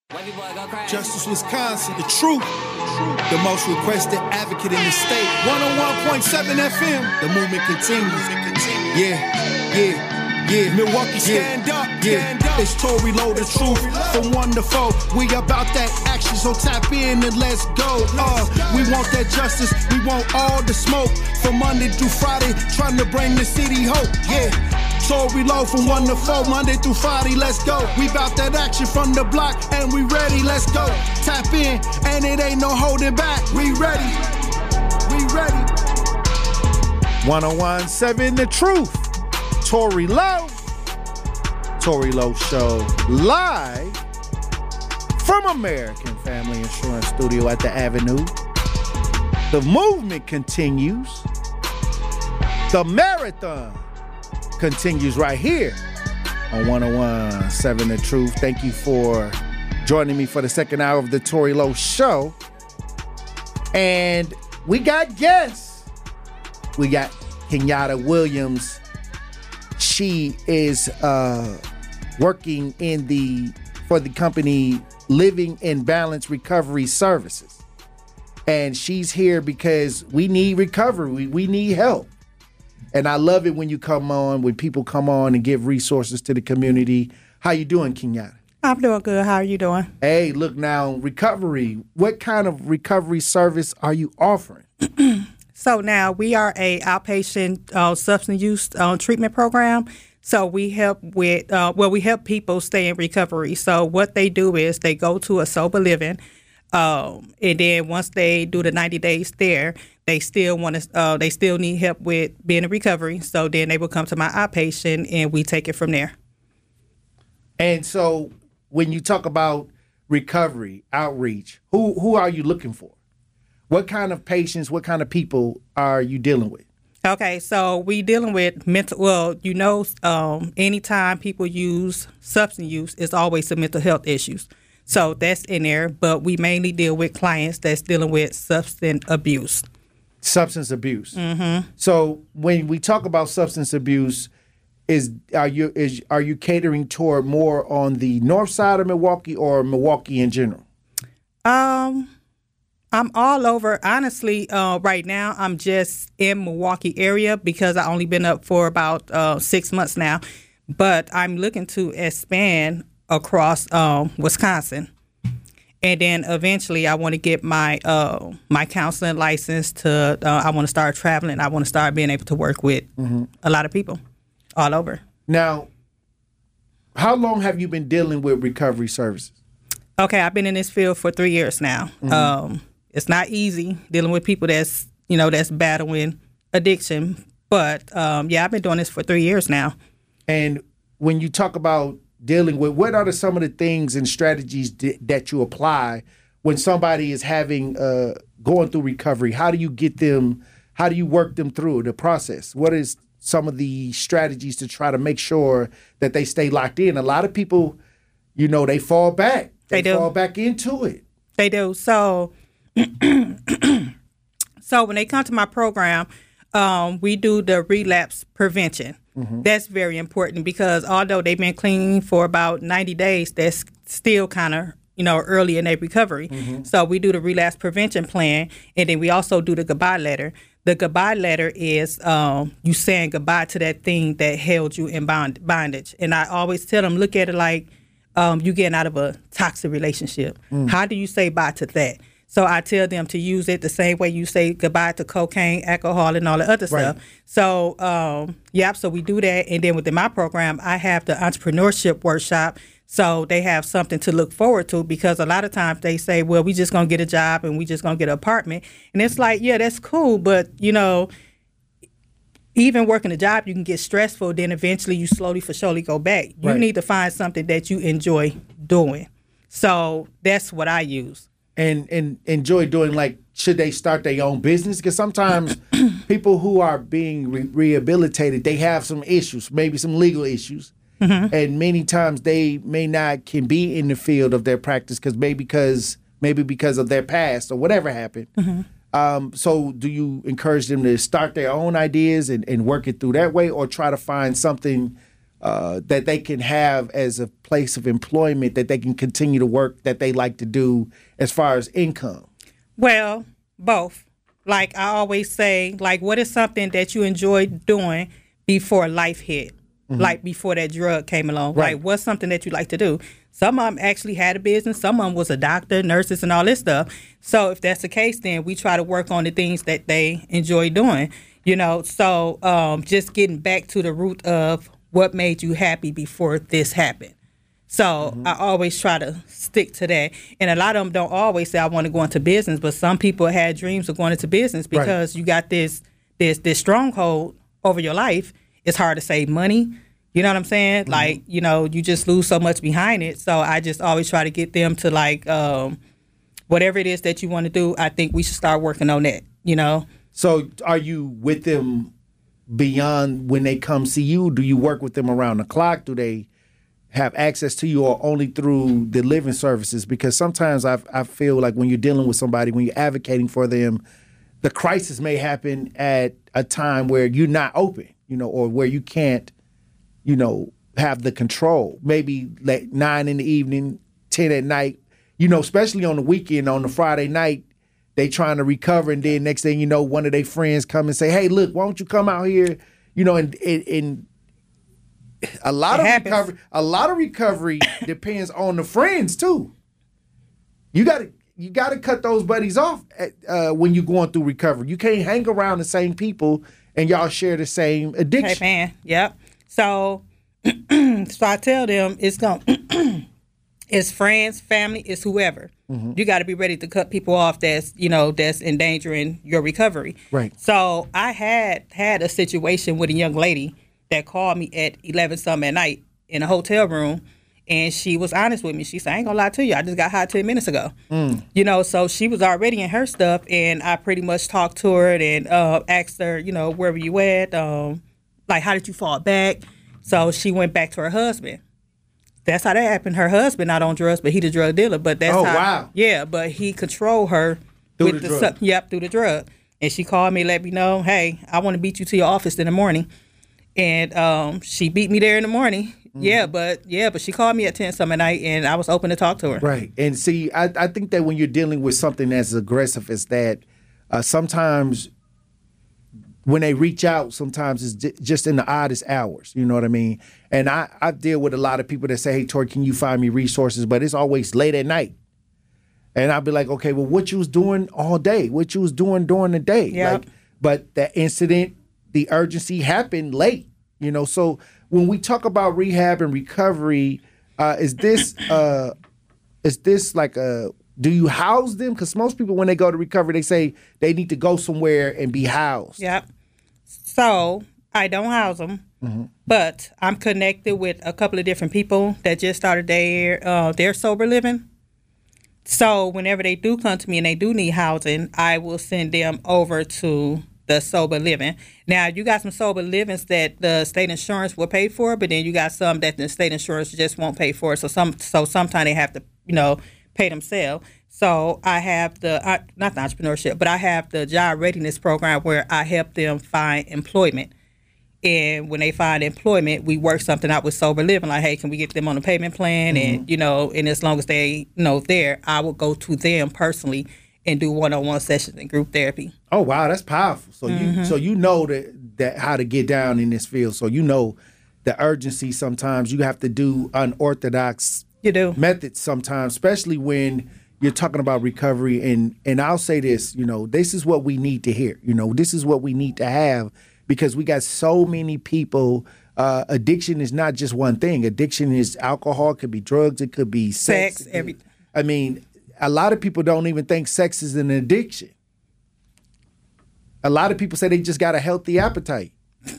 Justice Wisconsin, the truth, the most requested advocate in the state. 101.7 FM, the movement continues. Yeah. Milwaukee, stand up. It's Tory Lowe, the truth, from 1 to 4. We about that action, so tap in and let's go. We want that justice, we want all the smoke. From Monday through Friday, trying to bring the city hope. Yeah. Tory Lowe from 1 to 4, Monday through Friday, let's go. We bout that action from the block, and we ready, let's go. Tap in, and it ain't no holding back. We ready. 101.7 The Truth. Tory Lowe Show, live from American Family Insurance Studio at the Avenue. The movement continues. The marathon continues right here on 101.7 The Truth. Thank you for joining me for the second hour of the Tory Lowe Show. And we got guests. We got Kenyatta Williams. She is working for the company Living in Balance Recovery Services. And she's here because we need recovery. We need help. And I love it when people come on and give resources to the community. How you doing, Kenyatta? I'm doing good. How are you doing? Hey, look now, recovery. What kind of recovery service are you offering? So now we are a outpatient substance use treatment program. So we help with, we help people stay in recovery. So what they do is they go to a sober living, and then once they do the 90 days there, they still need help with being in recovery. So then they will come to my outpatient, and we take it from there. And so when you talk about recovery, outreach, who are you looking for? What kind of patients, what kind of people are you dealing with? Okay, so we dealing with anytime people use substance use, it's always some mental health issues. So that's in there, but we mainly deal with clients that's dealing with substance abuse. Substance abuse. Mm-hmm. So when we talk about substance abuse, are you catering toward more on the north side of Milwaukee or Milwaukee in general? I'm all over. Honestly, right now, I'm just in Milwaukee area because I only been up for about 6 months now. But I'm looking to expand across Wisconsin. And then eventually I want to get my my counseling license I want to start traveling. I want to start being able to work with a lot of people all over. Now, how long have you been dealing with recovery services? Okay, I've been in this field for 3 years now. Mm-hmm. It's not easy dealing with people that's battling addiction. But, I've been doing this for 3 years now. And when you talk about dealing with, what are some of the things and strategies that you apply when somebody is going through recovery? How do you work them through the process? What is some of the strategies to try to make sure that they stay locked in? A lot of people, they fall back. They fall back into it. They do. So when they come to my program, we do the relapse prevention. Mm-hmm. That's very important because although they've been clean for about 90 days, that's still kind of, early in their recovery. Mm-hmm. So we do the relapse prevention plan, and then we also do the goodbye letter. The goodbye letter is you saying goodbye to that thing that held you in bondage. And I always tell them, look at it like you getting out of a toxic relationship. Mm. How do you say bye to that? So I tell them to use it the same way you say goodbye to cocaine, alcohol, and all the other stuff. So, so we do that. And then within my program, I have the entrepreneurship workshop. So they have something to look forward to because a lot of times they say, well, we just going to get a job and we just going to get an apartment. And it's like, yeah, that's cool. But, even working a job, you can get stressful. Then eventually you slowly for surely go back. You need to find something that you enjoy doing. So that's what I use. And enjoy doing, should they start their own business? Because sometimes people who are being rehabilitated, they have some issues, maybe some legal issues. Mm-hmm. And many times they may not can be in the field of their practice because of their past or whatever happened. Mm-hmm. So do you encourage them to start their own ideas and work it through that way, or try to find something that they can have as a place of employment that they can continue to work that they like to do as far as income? Well, both. Like I always say, like what is something that you enjoyed doing before life hit? Like before that drug came along. Right. Like what's something that you like to do? Some of them actually had a business. Some of them was a doctor, nurses, and all this stuff. So if that's the case, then we try to work on the things that they enjoy doing. So just getting back to the root of what made you happy before this happened. So I always try to stick to that. And a lot of them don't always say, I want to go into business, but some people had dreams of going into business because you got this stronghold over your life. It's hard to save money. You know what I'm saying? Like, you just lose so much behind it. So I just always try to get them to like, whatever it is that you want to do, I think we should start working on that, So are you with them beyond when they come see you? Do you work with them around the clock? Do they have access to you or only through the living services? Because sometimes I feel like when you're dealing with somebody, when you're advocating for them, the crisis may happen at a time where you're not open, or where you can't, have the control. Maybe like 9 in the evening, 10 at night, especially on the weekend, on the Friday night, they trying to recover, and then next thing you know, one of their friends come and say, "Hey, look, why don't you come out here?" And a lot of recovery depends on the friends too. You got to cut those buddies off when you're going through recovery. You can't hang around the same people and y'all share the same addiction. Hey man, yep. So I tell them it's friends, family, it's whoever. You got to be ready to cut people off that's endangering your recovery. Right. So I had a situation with a young lady that called me at 11 something at night in a hotel room, and she was honest with me. She said, "I ain't gonna lie to you, I just got high 10 minutes ago." So she was already in her stuff, and I pretty much talked to her and asked her, where were you at? Like, how did you fall back? So she went back to her husband. That's how that happened. Her husband not on drugs, but he the drug dealer. But that's wow. Yeah, but he controlled her through with the drug. Through the drug. And she called me, let me know, hey, I want to beat you to your office in the morning. And she beat me there in the morning. Yeah, but she called me at 10 something at night, and I was open to talk to her. Right. And see, I think that when you're dealing with something as aggressive as that, sometimes when they reach out, sometimes it's just in the oddest hours. You know what I mean? And I deal with a lot of people that say, "Hey, Tori, can you find me resources?" But it's always late at night. And I'll be like, "Okay, well, what you was doing all day? What you was doing during the day?" Yep. But that incident, the urgency happened late. So when we talk about rehab and recovery, is this like a? Do you house them? Because most people, when they go to recovery, they say they need to go somewhere and be housed. Yep. So I don't house them, but I'm connected with a couple of different people that just started their sober living. So whenever they do come to me and they do need housing, I will send them over to the sober living. Now, you got some sober livings that the state insurance will pay for, but then you got some that the state insurance just won't pay for. So sometimes they have to, pay themselves. So I have not the entrepreneurship, but I have the job readiness program where I help them find employment. And when they find employment, we work something out with sober living. Like, hey, can we get them on a payment plan? And, and as long as they, there, I will go to them personally and do one-on-one sessions and group therapy. Oh, wow, that's powerful. So you know that how to get down in this field. So the urgency sometimes. You have to do unorthodox methods sometimes, especially when you're talking about recovery. And I'll say this, this is what we need to hear. This is what we need to have, because we got so many people. Addiction is not just one thing. Addiction is alcohol, it could be drugs, it could be sex, everything. I mean, a lot of people don't even think sex is an addiction. A lot of people say they just got a healthy appetite.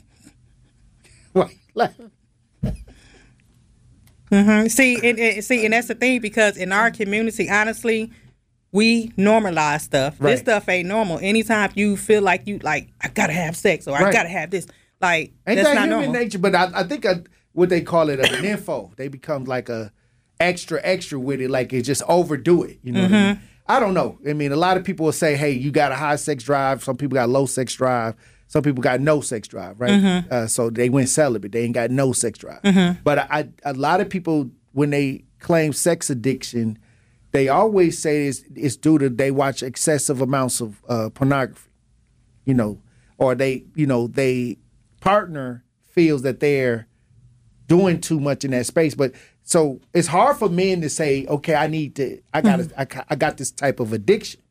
See, and that's the thing, because in our community, honestly, we normalize stuff. Right. This stuff ain't normal. Anytime you feel like I gotta have sex or I gotta have this, like, ain't that's that not human normal. nature? But I think what they call it an info. They become like a extra with it, like it just overdo it. You know what I mean? I don't know. I mean, a lot of people will say, hey, you got a high sex drive. Some people got low sex drive. some people got no sex drive, right? So they went celibate. They ain't got no sex drive. But a lot of people, when they claim sex addiction, they always say it's due to they watch excessive amounts of pornography, or they partner feels that they're doing too much in that space. But so it's hard for men to say, okay, I got this type of addiction.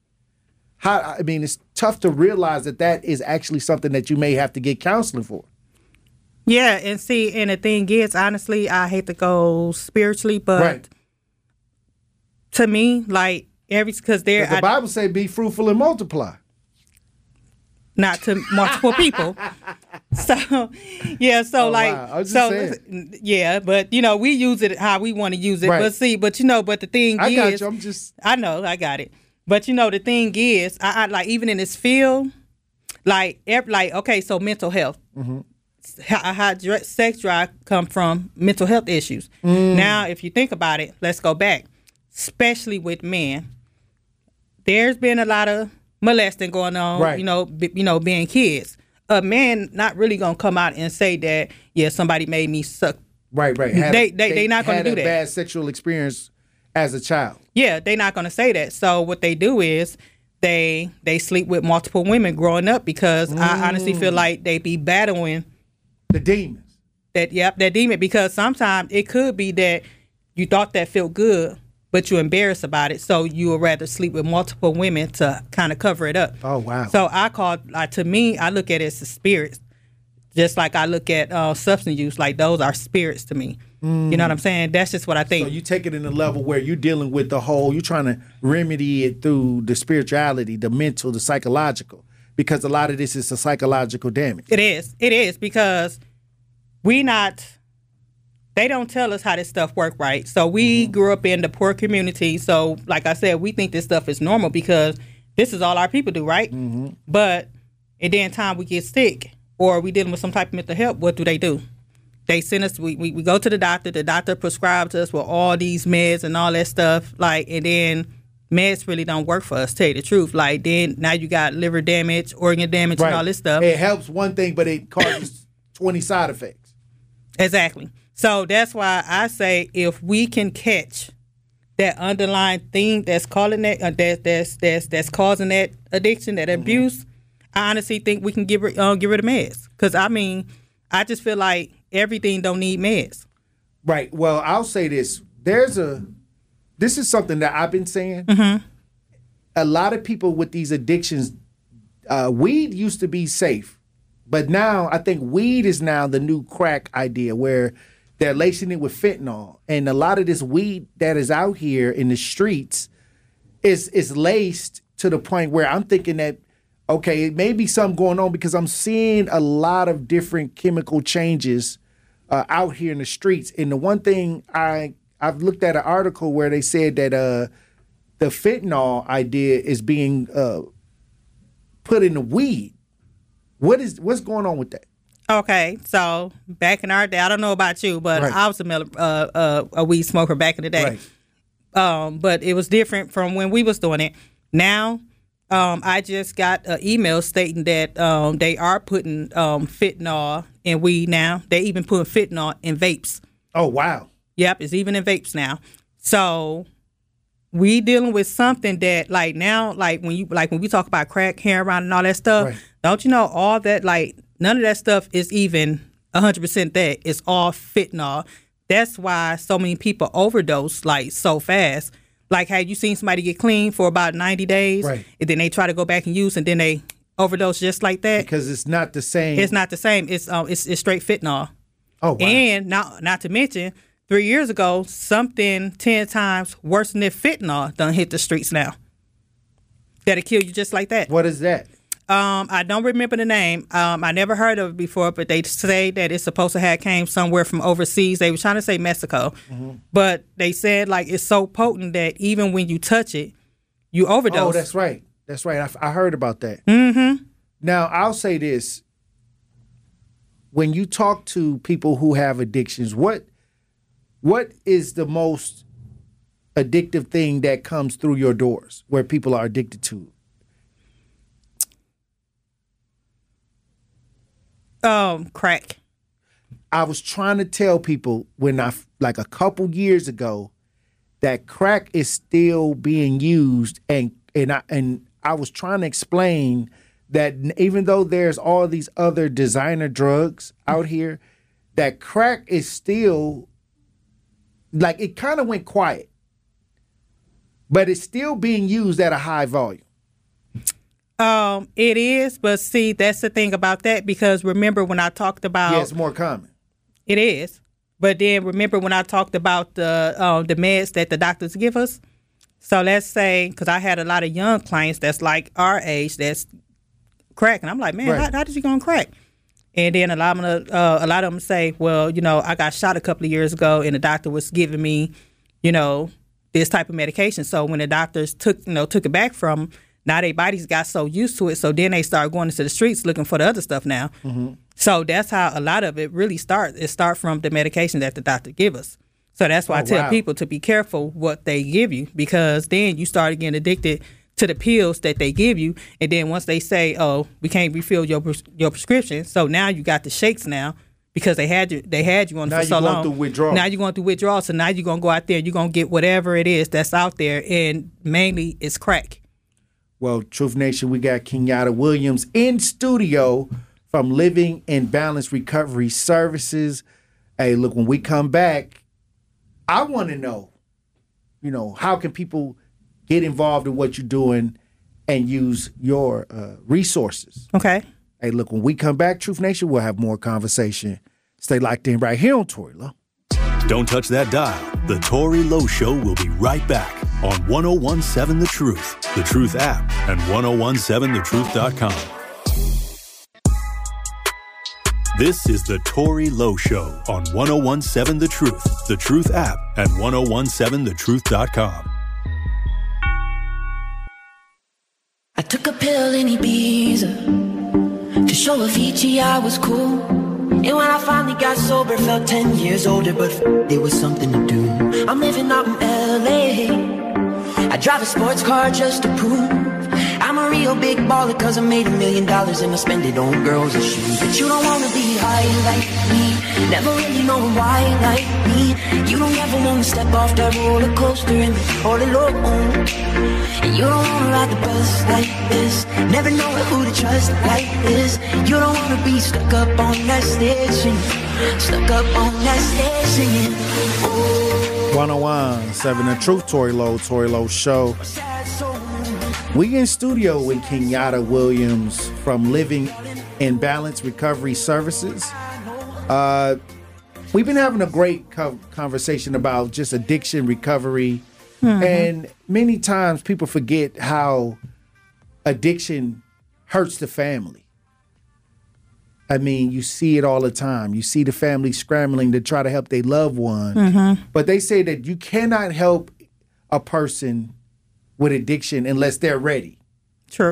It's tough to realize that is actually something that you may have to get counseling for. Yeah, and the thing is, honestly, I hate to go spiritually, but to me, like because the Bible say, "Be fruitful and multiply." Not to multiple people. So, yeah. So wow. I was just saying. Yeah. But we use it how we want to use it. Right. But the thing I got is, you. I know, I got it. But the thing is, I like even in this field, okay, so mental health. How sex drive come from mental health issues. Now, if you think about it, let's go back, especially with men. There's been a lot of molesting going on, right. Being kids. A man not really gonna come out and say that, yeah, somebody made me suck. Right. They not gonna do that. Bad sexual experience as a child. Yeah, they're not gonna say that. So what they do is they sleep with multiple women growing up because I honestly feel like they be battling the demons. That demon, because sometimes it could be that you thought that felt good, but you're embarrassed about it, so you would rather sleep with multiple women to kind of cover it up. Oh, wow. So to me, I look at it as spirits, just like I look at substance use, like those are spirits to me. You know what I'm saying? That's just what I think. So you take it in a level where you're dealing with you're trying to remedy it through the spirituality, the mental, the psychological, because a lot of this is a psychological damage. It is because they don't tell us how this stuff work, right? So we grew up in the poor community. So like I said, we think this stuff is normal because this is all our people do, right? But at the time we get sick or we dealing with some type of mental health, what do? They send us, we go to the doctor prescribes us with all these meds and all that stuff, and then meds really don't work for us, tell you the truth. Then now you got liver damage, organ damage, and all this stuff. It helps one thing, but it causes 20 side effects. Exactly. So that's why I say if we can catch that underlying thing that's calling that's causing that addiction, that abuse, I honestly think we can get rid of meds. Because I just feel like everything don't need meds. Right. Well, I'll say this: this is something that I've been saying. A lot of people with these addictions, weed used to be safe, but now I think weed is now the new crack idea where they're lacing it with fentanyl. And a lot of this weed that is out here in the streets is laced to the point where I'm thinking that, okay, it may be something going on because I'm seeing a lot of different chemical changes out here in the streets. And the one thing I've looked at an article where they said that the fentanyl idea is being put in the weed. What's going on with that? Okay, so back in our day, I don't know about you, but right. I was a weed smoker back in the day. Right. But it was different from when we was doing it. Now, I just got an email stating that they are putting fentanyl in weed now. They even putting fentanyl in vapes. Oh, wow. Yep, it's even in vapes now. So we dealing with something that now, when we talk about crack, heroin, and all that stuff, right. Don't you know all that, none of that stuff is even 100% that. It's all fentanyl. That's why so many people overdose so fast. Have you seen somebody get clean for about 90 days? Right. And then they try to go back and use, and then they overdose just like that? Because it's not the same. It's not the same. It's straight fentanyl. Oh, wow. And not to mention, 3 years ago, something 10 times worse than fentanyl done hit the streets now. That'll kill you just like that. What is that? I don't remember the name. I never heard of it before, but they say that it's supposed to have came somewhere from overseas. They were trying to say Mexico, but they said it's so potent that even when you touch it, you overdose. Oh, that's right. That's right. I heard about that. Now, I'll say this. When you talk to people who have addictions, what is the most addictive thing that comes through your doors where people are addicted to? Crack. I was trying to tell people like a couple years ago that crack is still being used, and I was trying to explain that even though there's all these other designer drugs out here, that crack is still, like, it kind of went quiet, but it's still being used at a high volume. It is, but see, that's the thing about that, because remember when I talked about... Yeah, it's more common. It is. But then remember when I talked about the meds that the doctors give us? So let's say, because I had a lot of young clients that's like our age that's crack. And I'm like, man, right. how did you go on crack? And then a lot of them say, well, I got shot a couple of years ago and the doctor was giving me, this type of medication. So when the doctors took it back from them, now their bodies got so used to it. So then they start going into the streets looking for the other stuff now. Mm-hmm. So that's how a lot of it really starts. It starts from the medication that the doctor give us. So that's why I tell people to be careful what they give you, because then you start getting addicted to the pills that they give you. And then once they say, oh, we can't refill your prescription. So now you got the shakes now because they had you on it for so long. Now you're going through withdrawal. Now you're going through withdrawal. So now you're going to go out there and you're going to get whatever it is that's out there. And mainly it's crack. Well, Truth Nation, we got Kenyatta Williams in studio from Living in Balance Recovery Services. Hey, look, when we come back, I want to know, how can people get involved in what you're doing and use your resources? Okay. Hey, look, when we come back, Truth Nation, we'll have more conversation. Stay locked in right here on Tory Lowe. Don't touch that dial. The Tory Lowe Show will be right back on 101.7 The Truth app, and 1017thetruth.com. This is The Tory Lowe Show on 101.7 The Truth app, and 1017thetruth.com. I took a pill in Ibiza to show Avicii I was cool. And when I finally got sober, felt 10 years older, but there was something to do. I'm living out in LA. I drive a sports car just to prove I'm a real big baller, cause I made $1 million and I spend it on girls and shoes. But you don't wanna be high like me, never really know why like me. You don't ever wanna step off that roller coaster and be all alone. And you don't wanna ride the bus like this, never know who to trust like this. You don't wanna be stuck up on that stage singing, stuck up on that stage singing. Oh. 101.7 The Truth, Tory Lowe Show. We in studio with Kenyatta Williams from Living in Balance Recovery Services. We've been having a great conversation about just addiction recovery. Mm-hmm. And many times people forget how addiction hurts the family. I mean, you see it all the time. You see the family scrambling to try to help their loved one. Mm-hmm. But they say that you cannot help a person with addiction unless they're ready. True.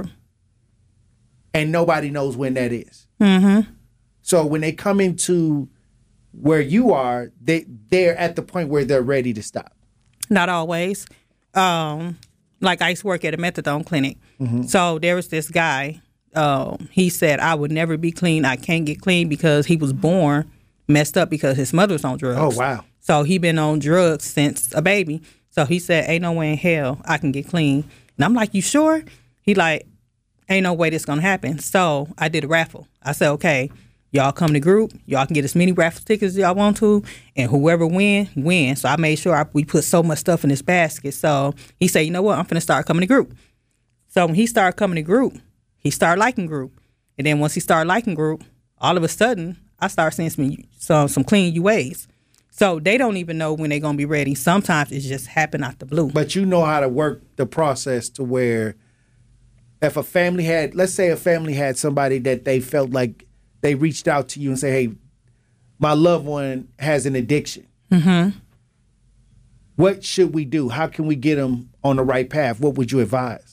And nobody knows when that is. Mm-hmm. So when they come into where you are, they're at the point where they're ready to stop. Not always. Like I used to work at a methadone clinic. Mm-hmm. So there was this guy. He said, I would never be clean. I can't get clean because he was born messed up because his mother was on drugs. Oh, wow. So he been on drugs since a baby. So he said, ain't no way in hell I can get clean. And I'm like, you sure? He like, ain't no way this going to happen. So I did a raffle. I said, okay, y'all come to group. Y'all can get as many raffle tickets as y'all want to. And whoever win. So I made sure we put so much stuff in this basket. So he said, you know what? I'm finna start coming to group. So when he started coming to group, he started liking group. And then once he started liking group, all of a sudden, I started seeing some clean UAs. So they don't even know when they're going to be ready. Sometimes it just happen out the blue. But you know how to work the process to where if a family had, let's say a family had somebody that they felt like they reached out to you and say, hey, my loved one has an addiction. Mm-hmm. What should we do? How can we get them on the right path? What would you advise?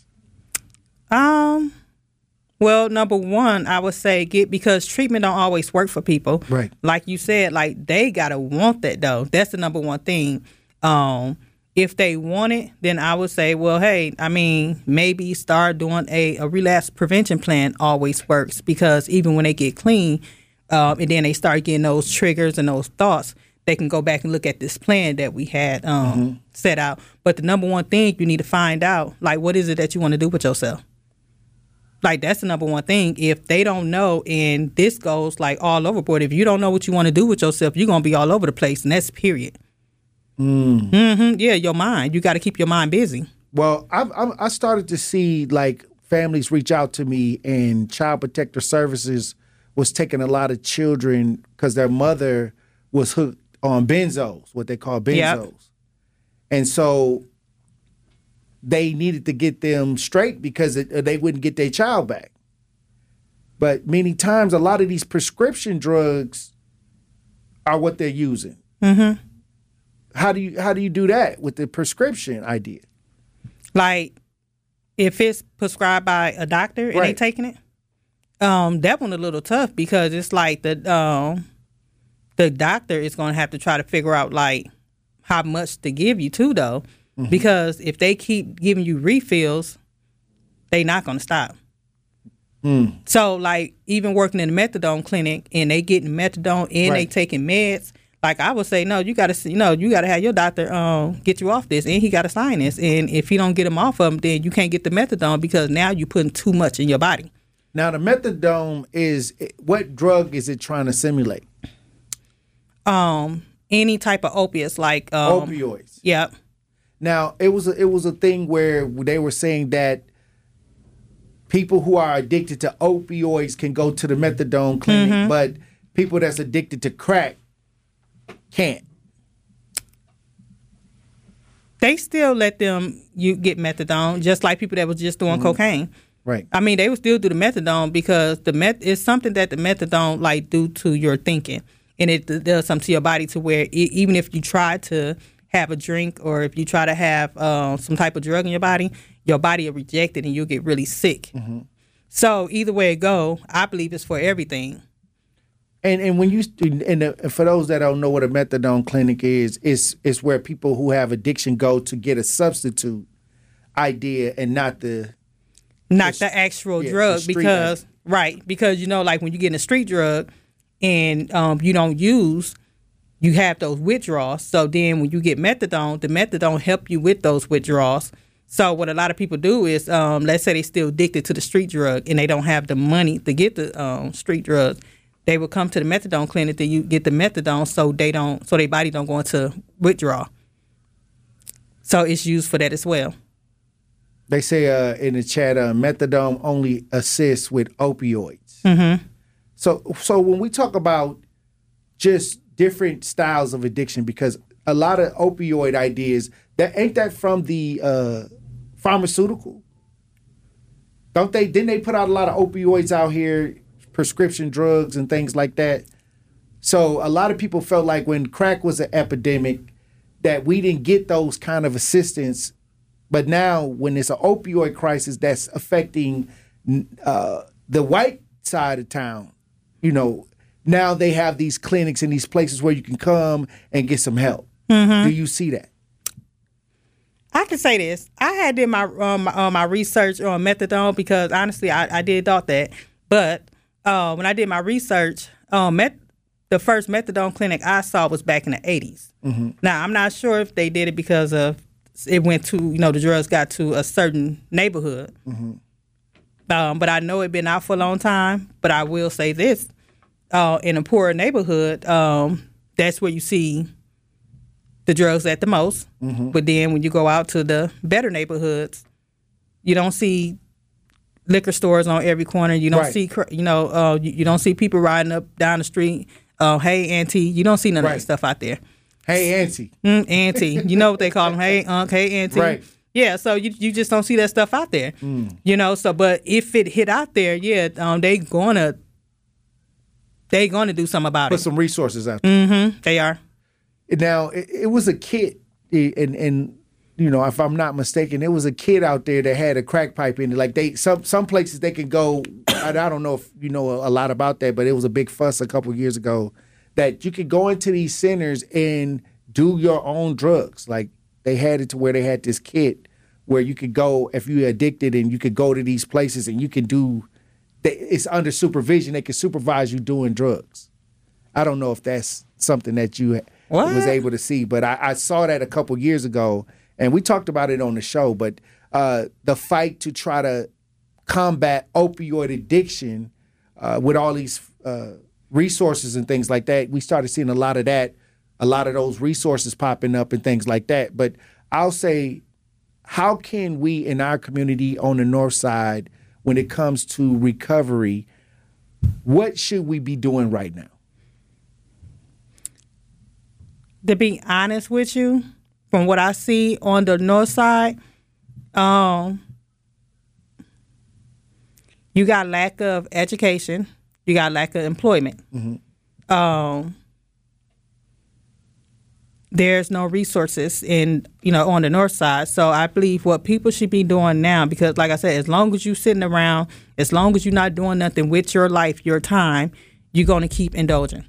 Well, number one, I would say because treatment don't always work for people. Right. Like you said, like they gotta want that though. That's the number one thing. If they want it, then I would say, well, hey, I mean, maybe start doing a relapse prevention plan always works, because even when they get clean, and then they start getting those triggers and those thoughts, they can go back and look at this plan that we had set out. But the number one thing you need to find out, like, what is it that you want to do with yourself? Like, that's the number one thing. If they don't know, and this goes like all overboard, if you don't know what you want to do with yourself, you're going to be all over the place, and that's period. Yeah, your mind. You got to keep your mind busy. Well, I started to see, like, families reach out to me, and Child Protective Services was taking a lot of children because their mother was hooked on benzos, what they call benzos. Yep. And so they needed to get them straight because they wouldn't get their child back. But many times, a lot of these prescription drugs are what they're using. Mm-hmm. How do you do that with the prescription idea? Like, if it's prescribed by a doctor and they taking it, that one a little tough because it's like the doctor is going to have to try to figure out, like, how much to give you too, though. Mm-hmm. Because if they keep giving you refills, they not going to stop. So, like, even working in the methadone clinic and they getting methadone and they taking meds, like, I would say, no, you got to have your doctor get you off this, and he got to sign this. And if he don't get them off of them, then you can't get the methadone because now you're putting too much in your body. Now, the methadone what drug is it trying to simulate? Any type of opiates, like opioids. Yep. Now, it was a thing where they were saying that people who are addicted to opioids can go to the methadone clinic, but people that's addicted to crack can't. They still let you get methadone, just like people that was just doing cocaine. Right. I mean, they would still do the methadone because it's something that the methadone like do to your thinking, and it does something to your body to where even if you try to have a drink or if you try to have some type of drug in your body will reject it and you'll get really sick. Mm-hmm. So either way it go, I believe it's for everything. And when for those that don't know what a methadone clinic is, it's where people who have addiction go to get a substitute idea and not the actual drug because like when you get a street drug and you don't use, you have those withdrawals. So then when you get methadone, the methadone help you with those withdrawals. So what a lot of people do is, let's say they're still addicted to the street drug and they don't have the money to get the street drugs. They will come to the methadone clinic to get the methadone so their body don't go into withdrawal. So it's used for that as well. They say in the chat, methadone only assists with opioids. Mm-hmm. So when we talk about just different styles of addiction, because a lot of opioid ideas, ain't that from the pharmaceutical? Didn't they put out a lot of opioids out here, prescription drugs and things like that? So a lot of people felt like when crack was an epidemic that we didn't get those kind of assistance. But now when it's an opioid crisis that's affecting the white side of town, now they have these clinics and these places where you can come and get some help. Mm-hmm. Do you see that? I can say this. I had did my my research on methadone because honestly, I did thought that. But when I did my research, the first methadone clinic I saw was back in the 80s. Mm-hmm. Now, I'm not sure if they did it because of it went to, the drugs got to a certain neighborhood. Mm-hmm. But I know it's been out for a long time. But I will say this. In a poorer neighborhood, that's where you see the drugs at the most. Mm-hmm. But then when you go out to the better neighborhoods, you don't see liquor stores on every corner. You don't see, you don't see people riding up down the street. Hey, auntie. You don't see none of that stuff out there. Hey, auntie. Auntie. You know what they call them. Hey, hey, auntie. Right. Yeah, so you just don't see that stuff out there. But if it hit out there, they going to do something about it. Put some resources out there. Mm-hmm, they are. Now, it was a kid, and if I'm not mistaken, it was a kid out there that had a crack pipe in it. Like some places they can go, I don't know if you know a lot about that, but it was a big fuss a couple of years ago that you could go into these centers and do your own drugs. Like they had it to where they had this kit where you could go if you're addicted and you could go to these places and you could do it's under supervision. They can supervise you doing drugs. I don't know if that's something that you was able to see, but I saw that a couple years ago, and we talked about it on the show. But the fight to try to combat opioid addiction with all these resources and things like that, we started seeing a lot of those resources popping up and things like that. But I'll say, how can we in our community on the north side, when it comes to recovery, what should we be doing right now? To be honest with you, from what I see on the north side, you got lack of education, you got lack of employment. Mm-hmm. There's no resources on the north side. So I believe what people should be doing now, because like I said, as long as you're sitting around, as long as you're not doing nothing with your life, your time, you're going to keep indulging.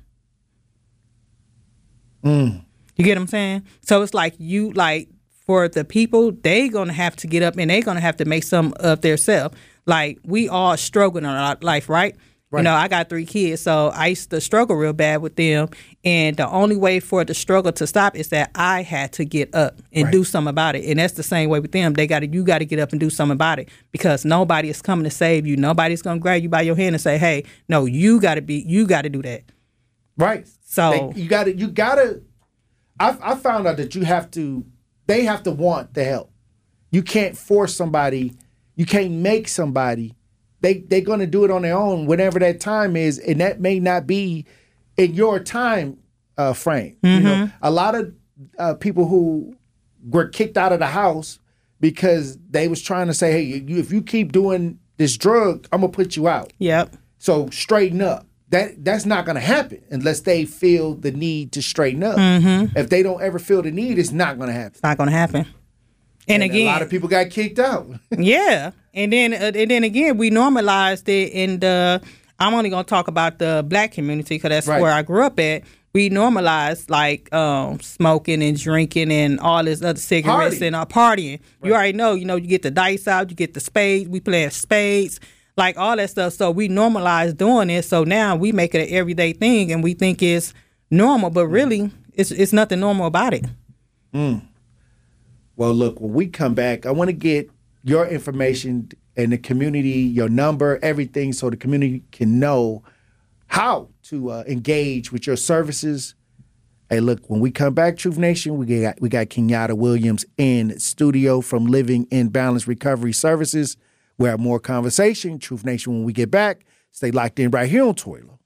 You get what I'm saying? So it's like for the people, they going to have to get up and they going to have to make some of their self. Like, we all struggling in our life, right? Right. I got 3 kids, so I used to struggle real bad with them. And the only way for the struggle to stop is that I had to get up and do something about it. And that's the same way with them. You got to get up and do something about it, because nobody is coming to save you. Nobody's going to grab you by your hand and say, hey, no, you got to do that. Right. So you got to, I found out that they have to want the help. You can't force somebody. You can't make somebody. They're going to do it on their own whenever that time is, and that may not be in your time frame. Mm-hmm. A lot of people who were kicked out of the house because they was trying to say, hey, if you keep doing this drug, I'm going to put you out. Yep. So straighten up. That's not going to happen unless they feel the need to straighten up. Mm-hmm. If they don't ever feel the need, it's not going to happen. It's not going to happen. And again, a lot of people got kicked out. Yeah. And then again, we normalized it in I'm only going to talk about the black community, because that's where I grew up at. We normalized smoking and drinking and all this other cigarettes and partying. Right. You already know, you get the dice out, you get the spades, we playing spades, like all that stuff. So we normalized doing it. So now we make it an everyday thing and we think it's normal, but really it's nothing normal about it. Well, look, when we come back, I want to get your information and the community, your number, everything, so the community can know how to engage with your services. Hey, look, when we come back, Truth Nation, we got Kenyatta Williams in studio from Living in Balance Recovery Services. We'll have more conversation, Truth Nation, when we get back. Stay locked in right here on Tory Lowe.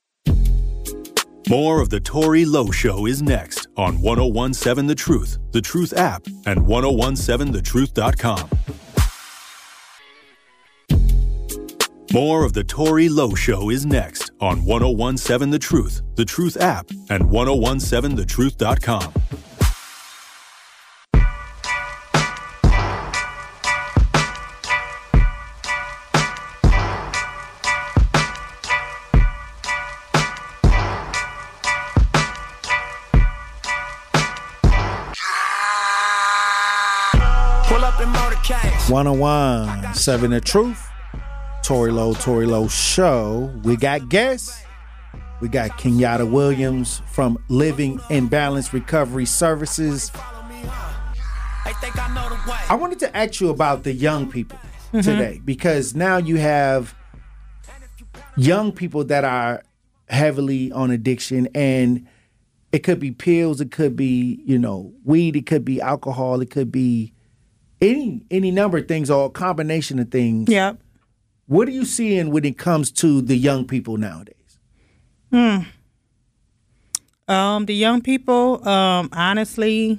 More of the Tory Lowe Show is next on 1017 The Truth app, and 1017thetruth.com. More of the Tory Lowe Show is next on 1017 The Truth app, and 1017thetruth.com. Pull up in motorcades. 1017 The Truth. Tory Lowe Show. We got guests. We got Kenyatta Williams from Living in Balance Recovery Services. I wanted to ask you about the young people today, because now you have young people that are heavily on addiction, and it could be pills, it could be, weed, it could be alcohol, it could be any number of things, or a combination of things. Yeah. What are you seeing when it comes to the young people nowadays? The young people, honestly,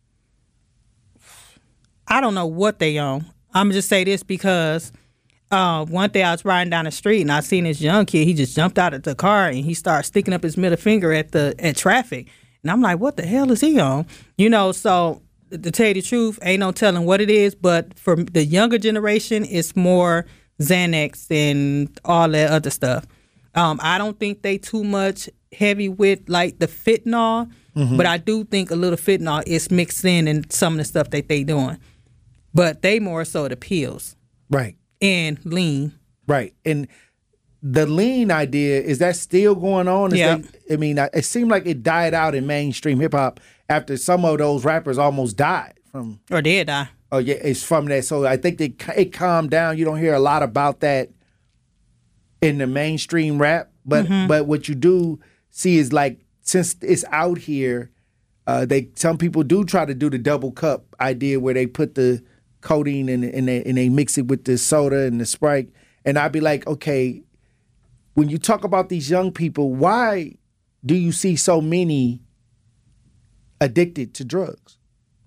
I don't know what they on. I'm just say this because one day I was riding down the street and I seen this young kid. He just jumped out of the car and he started sticking up his middle finger at traffic. And I'm like, what the hell is he on? So to tell you the truth, ain't no telling what it is. But for the younger generation, it's more Xanax and all that other stuff. I don't think they too much heavy with like the fentanyl, but I do think a little fentanyl is mixed in some of the stuff that they doing. But they more so the pills. Right. And lean. Right. And the lean idea, is that still going on? Yeah. It seemed like it died out in mainstream hip hop after some of those rappers almost died from. Or did die. Oh yeah, it's from that. So I think it calmed down. You don't hear a lot about that in the mainstream rap, but what you do see is like, since it's out here, some people do try to do the double cup idea where they put the codeine and they mix it with the soda and the Sprite. And I'd be like, okay, when you talk about these young people, why do you see so many addicted to drugs?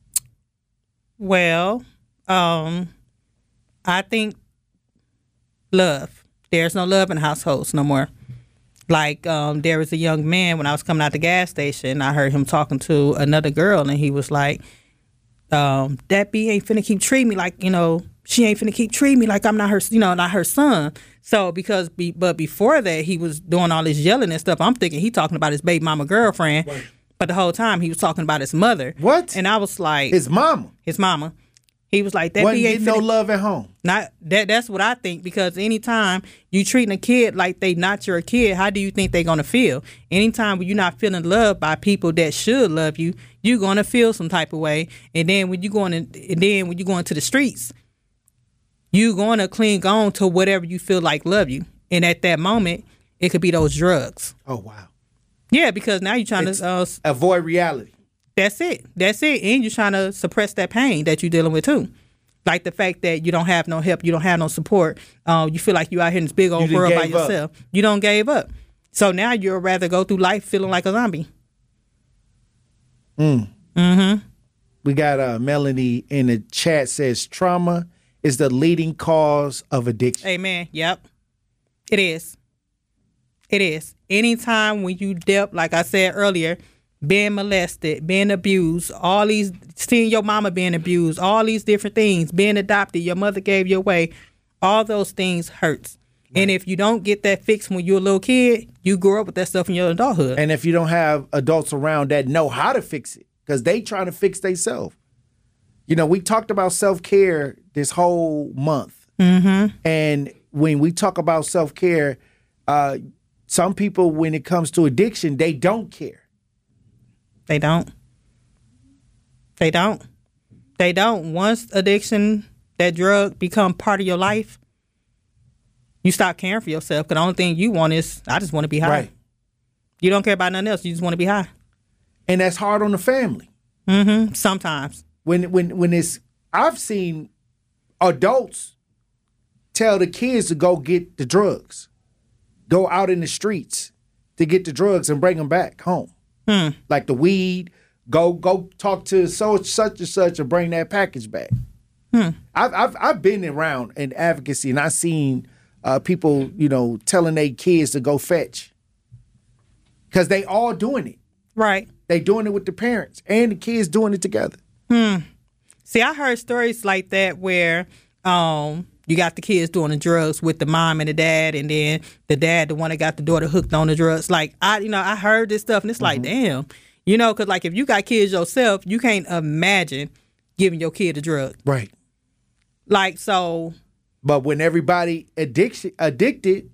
Well, I think love. There's no love in households no more. Like, there was a young man when I was coming out the gas station. I heard him talking to another girl, and he was like, that B ain't finna keep treating me like, she ain't finna keep treating me like I'm not her, not her son. So but before that, he was doing all this yelling and stuff. I'm thinking he talking about his baby mama girlfriend. Right. But the whole time he was talking about his mother. What? And I was like, his mama. He was like, that wasn't B ain't getting no love at home. Not that's what I think, because anytime you treating a kid like they not your kid, how do you think they gonna feel? Anytime when you're not feeling loved by people that should love you, you're gonna feel some type of way. And then when you go into the streets, you gonna cling on to whatever you feel like love you. And at that moment, it could be those drugs. Oh wow. Yeah, because now you're trying to avoid reality. That's it. And you're trying to suppress that pain that you're dealing with too. Like the fact that you don't have no help, you don't have no support. You feel like you're out here in this big old world by yourself. You don't gave up. So now you'd rather go through life feeling like a zombie. Mm-hmm. We got Melanie in the chat says trauma is the leading cause of addiction. Amen. Yep. It is. Anytime when you dealt, like I said earlier, being molested, being abused, all these, seeing your mama being abused, all these different things, being adopted, your mother gave you away, all those things hurts. Right. And if you don't get that fixed when you're a little kid, you grow up with that stuff in your adulthood. And if you don't have adults around that know how to fix it, because they trying to fix themselves. We talked about self-care this whole month. Mm-hmm. And when we talk about self-care, some people, when it comes to addiction, they don't care. They don't. Once addiction, that drug, become part of your life, you stop caring for yourself. Because the only thing you want is, I just want to be high. Right. You don't care about nothing else. You just want to be high. And that's hard on the family. Mm-hmm. Sometimes. When it's, I've seen adults tell the kids to go get the drugs, go out in the streets to get the drugs and bring them back home. Like the weed, go talk to such and such and bring that package back. I've been around in advocacy and I've seen people, telling their kids to go fetch, because they all doing it. Right. They doing it with the parents and the kids doing it together. See, I heard stories like that where you got the kids doing the drugs with the mom and the dad, and then the dad, the one that got the daughter hooked on the drugs. Like, I heard this stuff, and it's like, damn. Because like if you got kids yourself, you can't imagine giving your kid a drug. Right. Like, so. But when everybody addicted,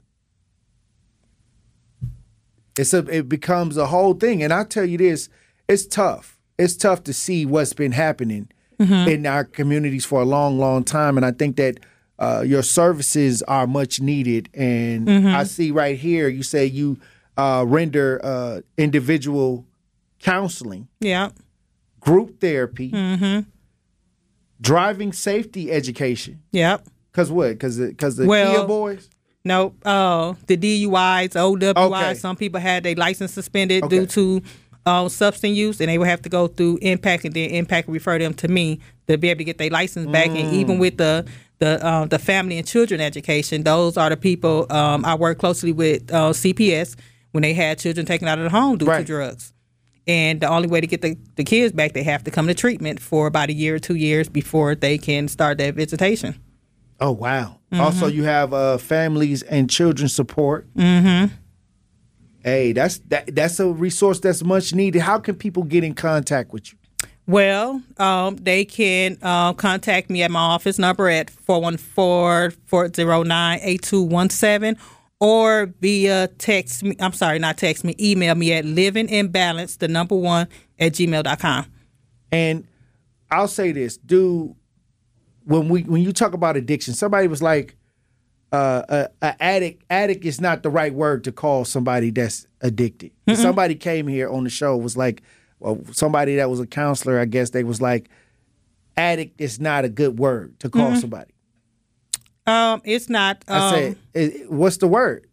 it becomes a whole thing. And I tell you this, it's tough. It's tough to see what's been happening in our communities for a long, long time. And I think that your services are much needed. And I see right here, you say you render individual counseling, group therapy, driving safety education. Yep. Because what? Because the Kia boys? No, the DUIs, OWIs. Okay. Some people had their license suspended due to substance use, and they would have to go through Impact, and then Impact would refer them to me to be able to get their license back. And even with the family and children education, those are the people I work closely with CPS when they had children taken out of the home due to drugs. And the only way to get the kids back, they have to come to treatment for about a year or 2 years before they can start that visitation. Oh, wow. Also, you have families and children support. Hey, that's a resource that's much needed. How can people get in contact with you? Well, they can contact me at my office number at 414-409-8217, or via text me. I'm sorry, not text me. Email me at livingimbalance, the number 1 at gmail.com. And I'll say this, when you talk about addiction, somebody was like, addict is not the right word to call somebody that's addicted. Mm-hmm. Somebody came here on the show, was like, well, somebody that was a counselor, I guess they was like, addict is not a good word to call somebody. It's not. I said, what's the word?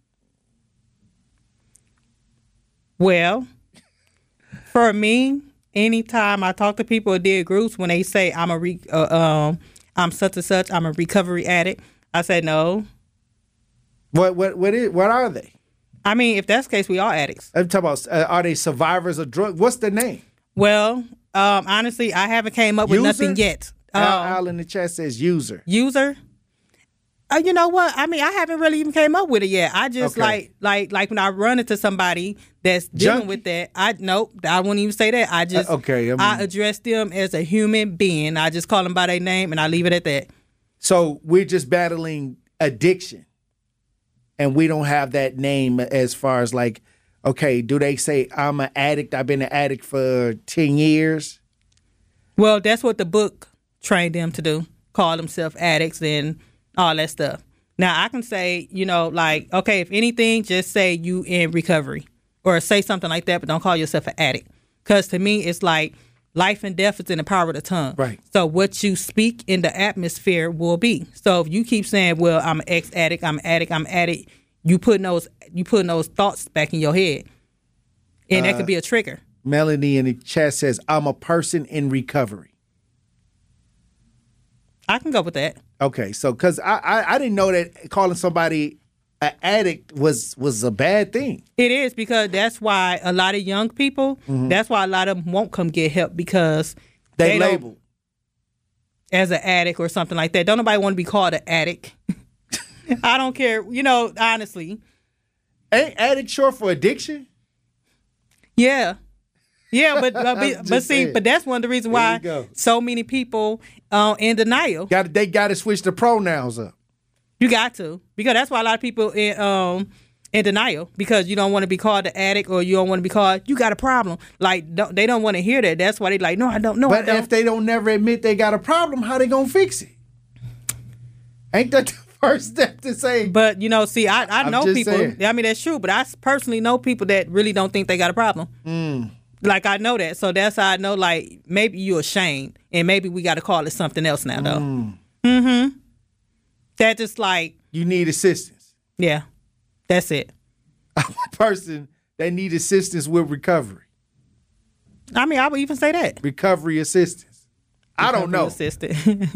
Well, for me, anytime I talk to people or did groups, when they say I'm such and such, I'm a recovery addict, I say no. What are they? I mean, if that's the case, we are addicts. I'm talking about, are they survivors of drugs? What's the name? Well, honestly, I haven't came up with nothing yet. Al in the chat says user. User? You know what? I mean, I haven't really even came up with it yet. I just like when I run into somebody that's dealing with that, I wouldn't even say that. I just I address them as a human being. I just call them by their name and I leave it at that. So we're just battling addiction, and we don't have that name as far as like, okay, do they say I'm an addict? I've been an addict for 10 years. Well, that's what the book trained them to do. Call themselves addicts and all that stuff. Now, I can say, okay, if anything, just say you in recovery or say something like that, but don't call yourself an addict. Because to me, it's like life and death is in the power of the tongue. Right. So what you speak in the atmosphere will be. So if you keep saying, well, I'm an ex-addict, I'm an addict, you putting those thoughts back in your head. And that could be a trigger. Melanie in the chat says, I'm a person in recovery. I can go with that. Okay, so because I didn't know that calling somebody an addict was a bad thing. It is, because that's why a lot of young people, that's why a lot of them won't come get help, because they labeled as an addict or something like that. Don't nobody want to be called an addict. I don't care, honestly. Ain't addict short for addiction? Yeah. Yeah, but see, but that's one of the reasons why so many people in denial. They got to switch the pronouns up. You got to, because that's why a lot of people in denial, because you don't want to be called an addict, or you don't want to be called, you got a problem. Like, they don't want to hear that. That's why they like, no, I don't. But if they don't never admit they got a problem, how they gonna fix it? Ain't that the first step to say? But see, I know people. Saying. I mean, that's true. But I personally know people that really don't think they got a problem. Like, I know that. So that's how I know, like, maybe you're ashamed, and maybe we got to call it something else now, though. That just like... You need assistance. Yeah. That's it. I'm a person that need assistance with recovery. I mean, I would even say that. Recovery assistance. I don't know. Assistant.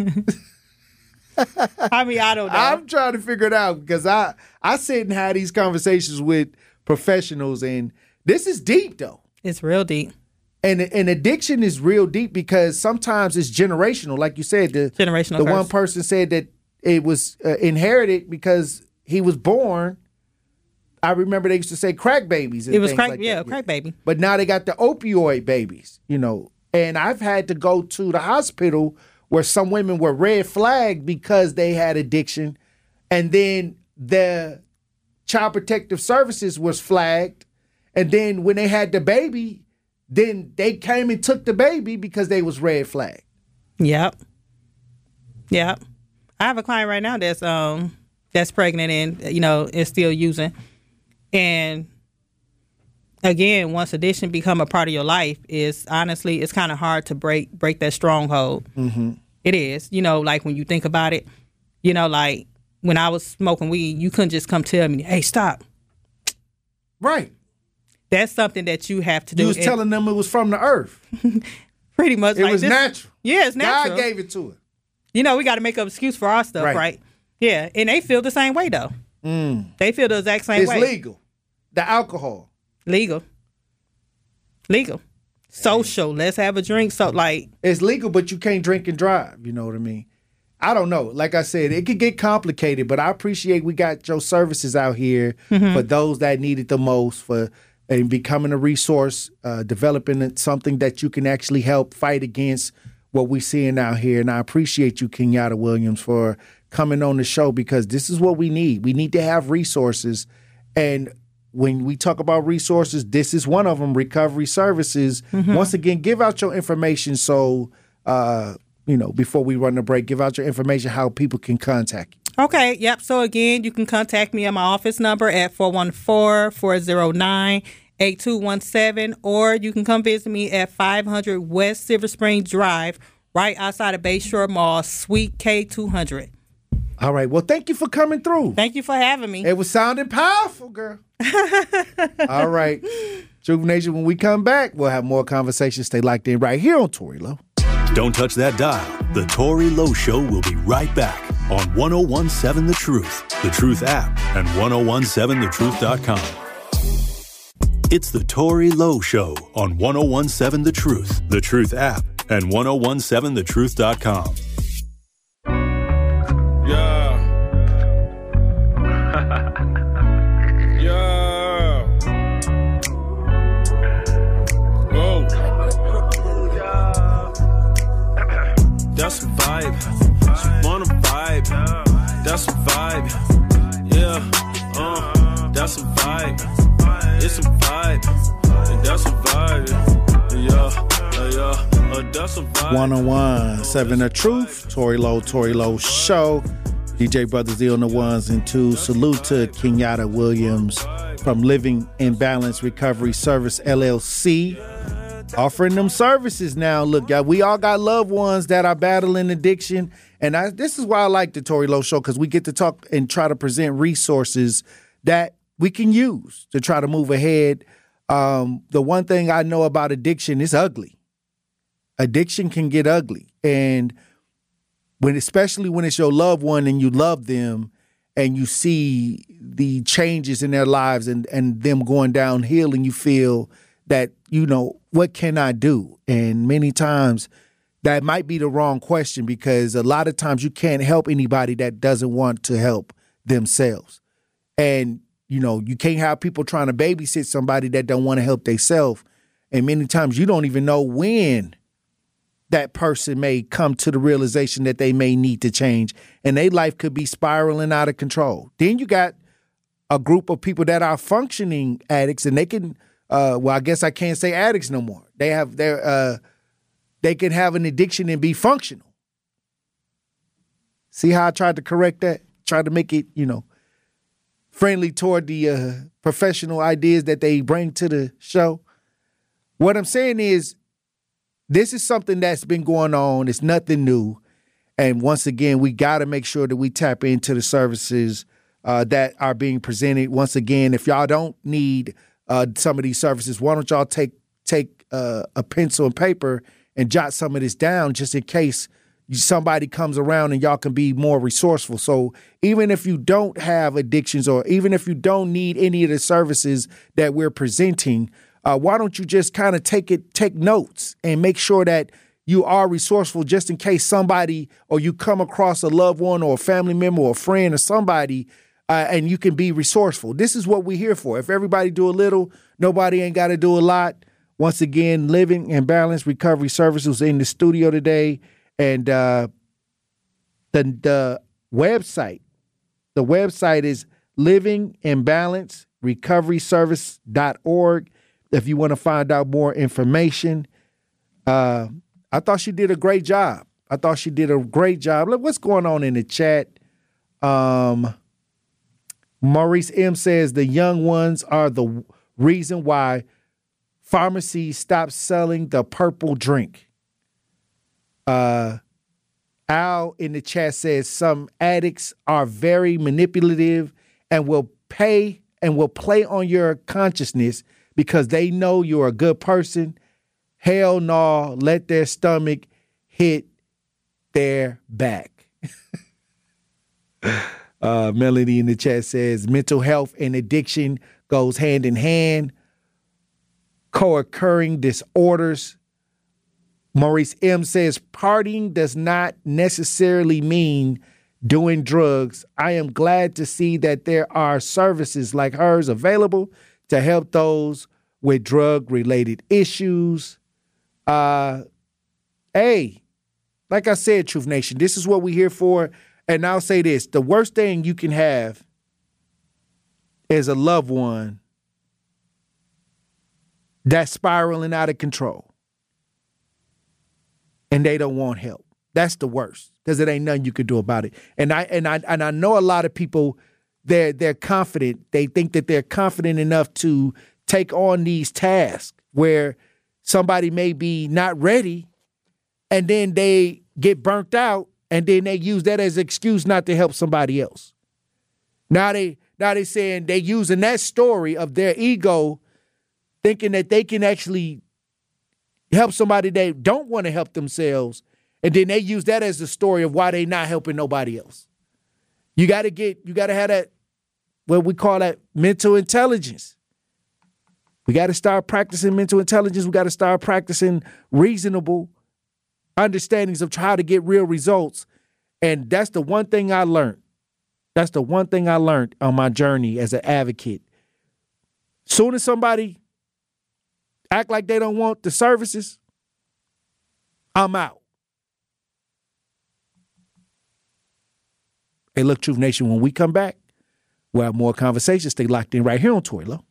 I mean, I don't know. I'm trying to figure it out, because I sit and have these conversations with professionals, and this is deep, though. It's real deep. And addiction is real deep, because sometimes it's generational. Like you said, generational. The one person said that it was inherited because he was born. I remember they used to say crack babies. It was crack, crack baby. But now they got the opioid babies, And I've had to go to the hospital where some women were red flagged because they had addiction, and then the Child Protective Services was flagged. And then when they had the baby, then they came and took the baby because they was red flagged. Yep. I have a client right now that's pregnant and is still using. And again, once addiction become a part of your life, it's kind of hard to break that stronghold. Mm-hmm. It is. Like when you think about it, like when I was smoking weed, you couldn't just come tell me, "Hey, stop." Right. That's something that you have to do. You was telling them it was from the earth. Pretty much. It was natural. Yeah, it's natural. God gave it to it. We got to make up excuse for our stuff, right? Yeah, and they feel the same way, though. They feel the exact same way. It's legal. The alcohol. Legal. Social. Let's have a drink. So, like... It's legal, but you can't drink and drive. You know what I mean? I don't know. Like I said, it could get complicated, but I appreciate we got your services out here for those that need it the most, and becoming a resource, developing something that you can actually help fight against what we're seeing out here. And I appreciate you, Kenyatta Williams, for coming on the show, because this is what we need. We need to have resources. And when we talk about resources, this is one of them, Recovery Services. Once again, give out your information. So, before we run the break, give out your information, how people can contact you. Okay, yep. So again, you can contact me at my office number at 414-409-8217, or you can come visit me at 500 West Silver Spring Drive, right outside of Bayshore Mall, Suite K200. All right. Well, thank you for coming through. Thank you for having me. It was sounding powerful, girl. All right. Juve Nation, when we come back, we'll have more conversations. Stay locked in right here on Tory Lowe. Don't touch that dial. The Tory Lowe Show will be right back on 1017 The Truth, The Truth app, and 1017thetruth.com. It's the Tory Lowe Show on 1017 The Truth app, and 1017thetruth.com. Yeah. Yeah. Whoa. That's a vibe. She wanna vibe. That's a vibe. Yeah. That's a vibe. It's a vibe. And that's a vibe. Yeah. That's a vibe. 1017 The Truth. Tory Lowe Show. DJ Brothers D on the ones and twos. Salute to Kenyatta Williams from Living in Balance Recovery Service LLC. Offering them services now. Look, y'all, we all got loved ones that are battling addiction. And this is why I like the Tory Lowe Show, because we get to talk and try to present resources that we can use to try to move ahead. The one thing I know about addiction is ugly. Addiction can get ugly. And especially when it's your loved one and you love them and you see the changes in their lives and them going downhill, and you feel that, what can I do? And many times that might be the wrong question, because a lot of times you can't help anybody that doesn't want to help themselves. And, you can't have people trying to babysit somebody that don't want to help themselves. And many times you don't even know when that person may come to the realization that they may need to change, and their life could be spiraling out of control. Then you got a group of people that are functioning addicts, and they can, I guess I can't say addicts no more. They can have an addiction and be functional. See how I tried to correct that? Tried to make it, friendly toward the professional ideas that they bring to the show. What I'm saying is, this is something that's been going on. It's nothing new. And once again, we got to make sure that we tap into the services that are being presented. Once again, if y'all don't need some of these services, why don't y'all take a pencil and paper and jot some of this down, just in case somebody comes around and y'all can be more resourceful. So even if you don't have addictions, or even if you don't need any of the services that we're presenting, why don't you just kind of take notes and make sure that you are resourceful, just in case somebody, or you come across a loved one or a family member or a friend or somebody, and you can be resourceful. This is what we're here for. If everybody do a little, nobody ain't got to do a lot. Once again, Living in Balance Recovery Services in the studio today. And the website is livinginbalancerecoveryservice.org. If you want to find out more information. I thought she did a great job. Look, what's going on in the chat? Maurice M. says the young ones are the reason why pharmacies stopped selling the purple drink. Al in the chat says some addicts are very manipulative and will play on your consciousness because they know you're a good person. Hell no, let their stomach hit their back. Melody in the chat says mental health and addiction goes hand in hand. Co-occurring disorders. Maurice M. says partying does not necessarily mean doing drugs. I am glad to see that there are services like hers available to help those with drug-related issues. Hey, like I said, Truth Nation, this is what we're here for. And I'll say this. The worst thing you can have is a loved one that's spiraling out of control and they don't want help. That's the worst because it ain't nothing you can do about it. And I know a lot of people, they're confident. They think that they're confident enough to take on these tasks where somebody may be not ready and then they get burnt out and then they use that as an excuse not to help somebody else. Now they saying they using that story of their ego thinking that they can actually help somebody they don't want to help themselves, and then they use that as the story of why they not helping nobody else. You got to have that, what we call that mental intelligence. We got to start practicing mental intelligence. We got to start practicing reasonable understandings of how to get real results. And that's the one thing I learned. That's the one thing I learned on my journey as an advocate. Soon as somebody act like they don't want the services, I'm out. Hey, look, Truth Nation, when we come back, we'll have more conversations. Stay locked in right here on Tory Lowe.